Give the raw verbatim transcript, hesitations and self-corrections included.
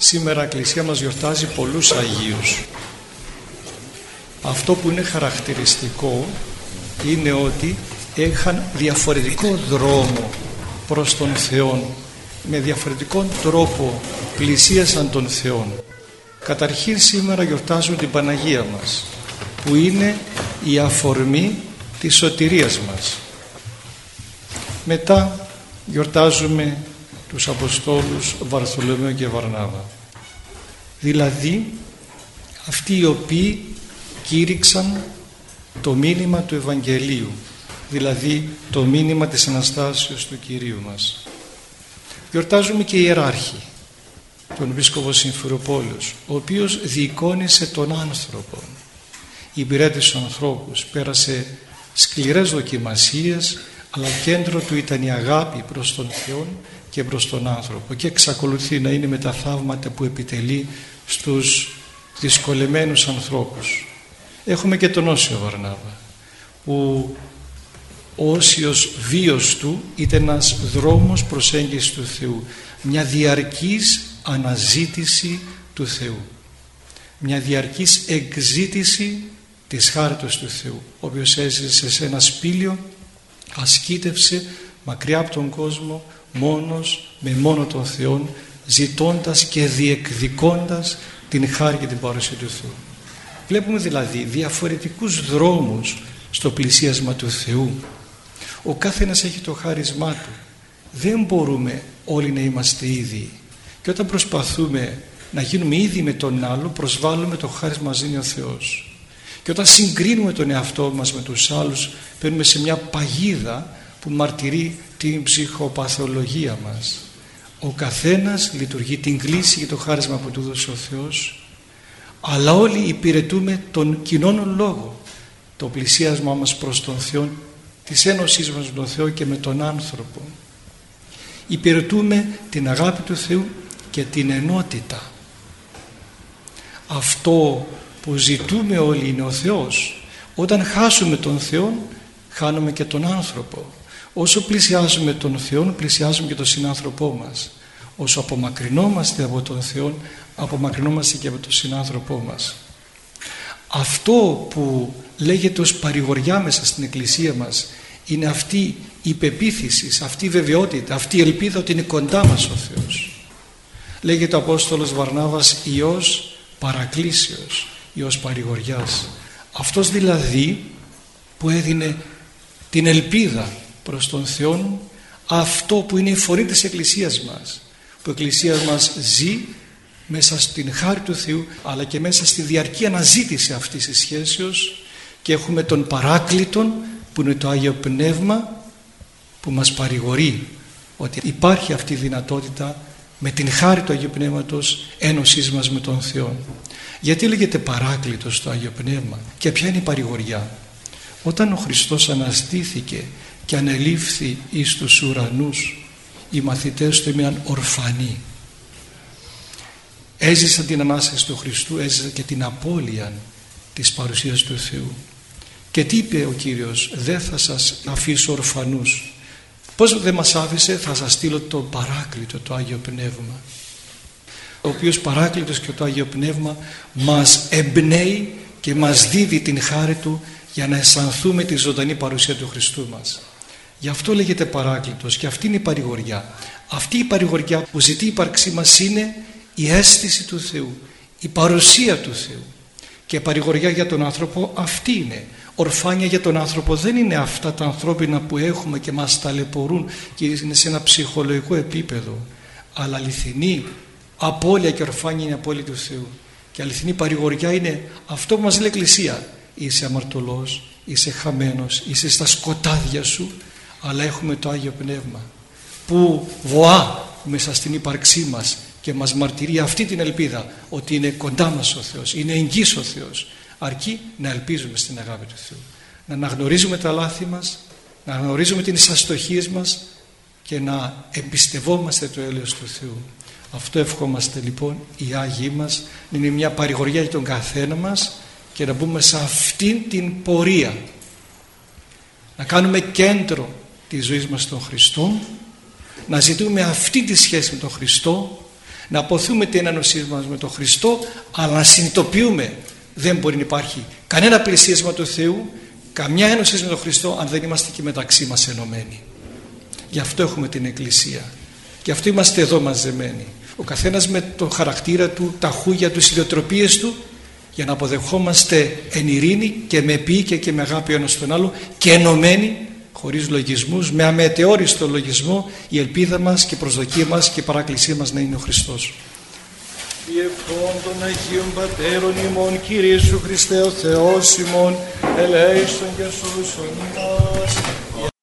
Σήμερα η Εκκλησία μας γιορτάζει πολλούς Αγίους. Αυτό που είναι χαρακτηριστικό είναι ότι είχαν διαφορετικό δρόμο προς τον Θεό, με διαφορετικό τρόπο πλησίασαν τον Θεό. Καταρχήν σήμερα γιορτάζουν την Παναγία μας, που είναι η αφορμή της σωτηρίας μας. Μετά γιορτάζουμε τους Αποστόλους Βαρθολομαίο και Βαρνάβα, δηλαδή αυτοί οι οποίοι κήρυξαν το μήνυμα του Ευαγγελίου, δηλαδή το μήνυμα της Αναστάσεως του Κυρίου μας. Γιορτάζουμε και ιεράρχη, τον Επίσκοπο Συμφεροπόλους, ο οποίος διεικόνισε τον άνθρωπο, υπηρέτησε τους ανθρώπους, πέρασε σκληρές δοκιμασίες, αλλά κέντρο του ήταν η αγάπη προς τον Θεό και προς τον άνθρωπο, και εξακολουθεί να είναι με τα θαύματα που επιτελεί στους δυσκολεμένους ανθρώπους. Έχουμε και τον Όσιο Βαρνάβα, που ο όσιος βίος του ήταν ένας δρόμος προσέγγισης του Θεού, μια διαρκής αναζήτηση του Θεού, μια διαρκής εκζήτηση της χάριτος του Θεού, ο οποίος έζησε σε ένα σπήλιο, ασκήτευσε μακριά από τον κόσμο, μόνος με μόνο τον Θεό, ζητώντας και διεκδικώντας την χάρη και την παρουσία του Θεού. Βλέπουμε δηλαδή διαφορετικούς δρόμους στο πλησίασμα του Θεού. Ο κάθε ένας έχει το χάρισμά του. Δεν μπορούμε όλοι να είμαστε ίδιοι, και όταν προσπαθούμε να γίνουμε ίδιοι με τον άλλο, προσβάλλουμε το χάρισμα μας δίνει ο Θεός. Και όταν συγκρίνουμε τον εαυτό μας με τους άλλους, μπαίνουμε σε μια παγίδα που μαρτυρεί την ψυχοπαθολογία μας. Ο καθένας λειτουργεί την κλίση και το χάρισμα που του δώσε ο Θεός, αλλά όλοι υπηρετούμε τον κοινόν λόγο, το πλησίασμα μας προς τον Θεό, της ένωσής μας με τον Θεό και με τον άνθρωπο. Υπηρετούμε την αγάπη του Θεού και την ενότητα. Αυτό που ζητούμε όλοι είναι ο Θεός. Όταν χάσουμε τον Θεό, χάνουμε και τον άνθρωπο. Όσο πλησιάζουμε τον Θεό, πλησιάζουμε και τον συνάνθρωπό μας. Όσο απομακρυνόμαστε από τον Θεό, απομακρυνόμαστε και από τον συνάνθρωπό μας. Αυτό που λέγεται ως παρηγοριά μέσα στην Εκκλησία μας είναι αυτή η πεποίθηση, αυτή η βεβαιότητα, αυτή η ελπίδα ότι είναι κοντά μας ο Θεός. Λέγεται ο Απόστολος Βαρνάβας Υιός παρακλήσεως, Υιός παρηγοριάς. Αυτός δηλαδή που έδινε την ελπίδα προς τον Θεό, αυτό που είναι η φωνή της Εκκλησίας μας, που η Εκκλησία μας ζει μέσα στην χάρη του Θεού, αλλά και μέσα στη διαρκή αναζήτηση αυτής της σχέσεως, και έχουμε τον Παράκλητον που είναι το Άγιο Πνεύμα, που μας παρηγορεί ότι υπάρχει αυτή η δυνατότητα με την χάρη του Αγίου Πνεύματος ένωσής μας με τον Θεό. Γιατί λέγεται Παράκλητος το Άγιο Πνεύμα και ποια είναι η παρηγοριά? Όταν ο Χριστός αναστήθηκε και ανελήφθη εις τους ουρανούς, οι μαθητές του έμειναν ορφανοί. Έζησαν την Ανάσταση του Χριστού, έζησαν και την απώλεια της παρουσίας του Θεού. Και τι είπε ο Κύριος? Δεν θα σας αφήσω ορφανούς. Πώς δεν μας άφησε? Θα σας στείλω τον Παράκλητο, το Άγιο Πνεύμα, ο οποίος Παράκλητος και το Άγιο Πνεύμα μας εμπνέει και μας δίδει την χάρη του για να αισθανθούμε τη ζωντανή παρουσία του Χριστού μας. Γι' αυτό λέγεται Παράκλητος, και αυτή είναι η παρηγοριά. Αυτή η παρηγοριά που ζητεί η ύπαρξή μας είναι η αίσθηση του Θεού, η παρουσία του Θεού. Και παρηγοριά για τον άνθρωπο αυτή είναι. Ορφάνια για τον άνθρωπο δεν είναι αυτά τα ανθρώπινα που έχουμε και μας ταλαιπωρούν και είναι σε ένα ψυχολογικό επίπεδο, αλλά αληθινή απώλεια και ορφάνια είναι η απώλεια του Θεού. Και αληθινή παρηγοριά είναι αυτό που μας λέει η Εκκλησία: είσαι αμαρτωλός, είσαι χαμένος, είσαι στα σκοτάδια σου, αλλά έχουμε το Άγιο Πνεύμα που βοά μέσα στην ύπαρξή μας και μας μαρτυρεί αυτή την ελπίδα ότι είναι κοντά μας ο Θεός, είναι εγγύς ο Θεός, αρκεί να ελπίζουμε στην αγάπη του Θεού, να αναγνωρίζουμε τα λάθη μας, να αναγνωρίζουμε τις αστοχίες μας και να εμπιστευόμαστε το έλεος του Θεού. Αυτό ευχόμαστε λοιπόν οι Άγιοι μας, να είναι μια παρηγοριά για τον καθένα μας και να μπούμε σε αυτήν την πορεία, να κάνουμε κέντρο της ζωής μας τον Χριστό, να ζητούμε αυτή τη σχέση με τον Χριστό, Να αποθούμε την ένωσή μας με τον Χριστό, αλλά να συνειδητοποιούμε δεν μπορεί να υπάρχει κανένα πλησίασμα του Θεού, καμιά ένωση με τον Χριστό, αν δεν είμαστε και μεταξύ μας ενωμένοι. Γι' αυτό έχουμε την Εκκλησία. Γι' αυτό είμαστε εδώ μαζεμένοι. Ο καθένας με το χαρακτήρα του, τα χούγια του, τις ιδιοτροπίες του, για να αποδεχόμαστε εν ειρήνη και με επίοικια και με αγάπη ο ένας τον άλλο και ενωμένοι, χωρίς λογισμούς, με αμετεόριστο λογισμό, η ελπίδα μας και η προσδοκία μας και η παράκλησή μας να είναι ο Χριστός. Διευχών των Αγίων Πατέρων ημών, Κύριε Ιησού Χριστέ ο Θεός ημών, ελέησον και σώσον ημάς.